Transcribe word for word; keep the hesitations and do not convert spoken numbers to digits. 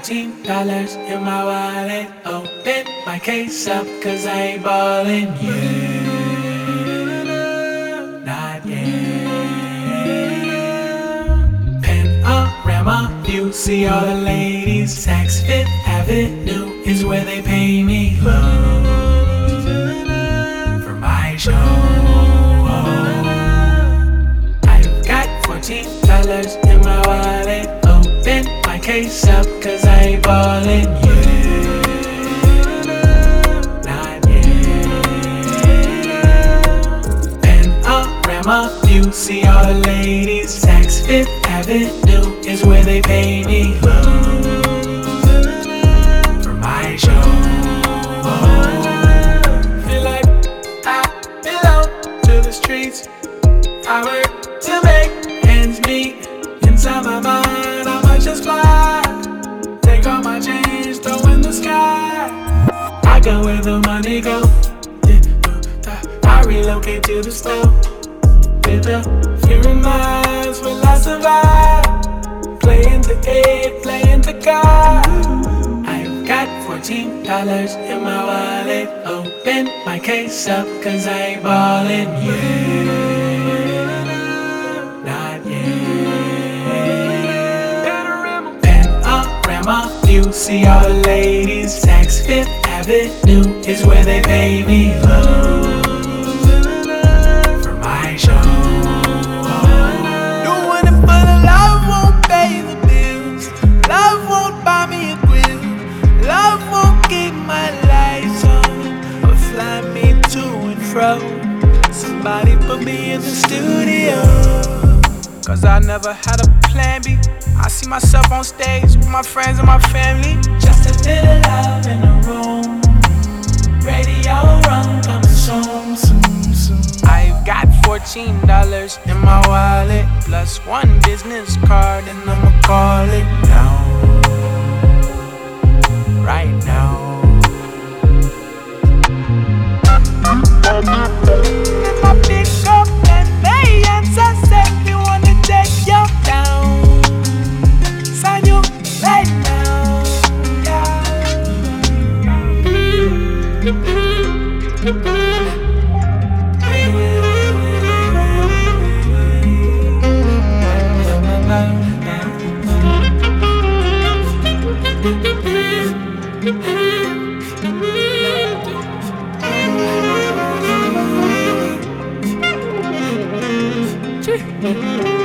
fourteen dollars in my wallet. Open my case up, cause I ain't ballin' yet. Not yet. Panorama view, see all the ladies. Saks Fifth Avenue is where they pay me low for my show. I've got fourteen dollars in my wallet. Open my case up, cause I ain't ballin' yet. Not yet. Panorama view, see all the ladies. Saks Fifth Avenue is where they pay me low for my show. Feel like I belong to the streets. I work to make ends meet. Inside my mind, I might just fly. Take all my change, throw in the sky. I go where the money go. I relocate to the store. With a few reminds, will I survive? Playing the eight, playing the God. I've got fourteen dollars in my wallet. Open my case up, cause I ain't ballin' yet. Not yet. Panorama view, see all the ladies. Saks Fifth Avenue is where they pay me low for my show. Doing it for the love won't pay the bills. Love won't buy me a grill. Love won't keep my lights on or fly me to and fro. Somebody put me in the studio, cause I never had a plan B. I see myself on stage with my friends and my family. Just a little love in the room. Radio run coming soon, soon, soon. I've got fourteen dollars in my wallet, plus one business card, and I'ma call it now. Right now. And my pick up and they answer, say we wanna take you down. Sign you right now, yeah.